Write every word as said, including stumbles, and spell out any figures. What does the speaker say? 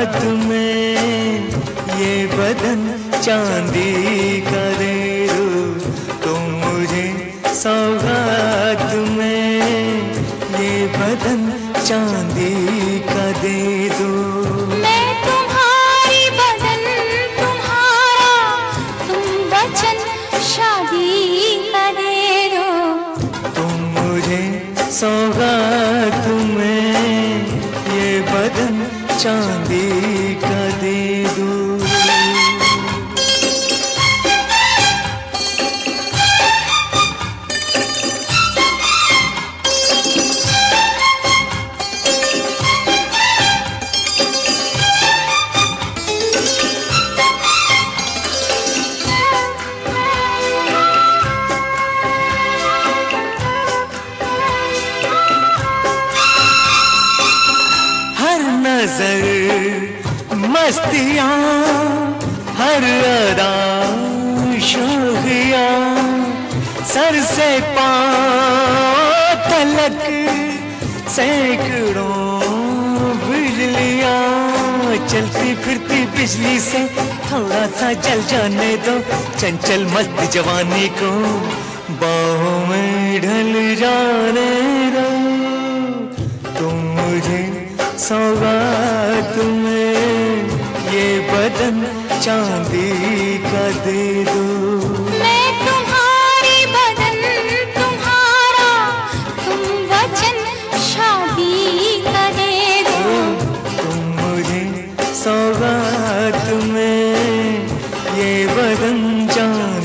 सौगात में ये बदन चांदी का दे दो, तुम मुझे सौगात में ये बदन चांदी का दे दो। मैं तुम्हारी बदन तुम्हारा, तुम वचन शादी का दे दो, तुम मुझे सौगात में ये बदन चांदी का दे दो। नजर मस्तियाँ, हर अदा शोखियाँ, सर से पाँव तलक सैकड़ों बिजलियाँ, चलती फिरती बिजली से थोड़ा सा जल जाने दो, चंचल मस्त जवानी को बाहों में ढल जाने दो। तुम मुझे सौगात में ये बदन चांदी का दे दो। मैं तुम्हारी बदन तुम्हारा, तुम वचन शादी का दे दो, तुम मुझे सौगात में ये बदन चांदी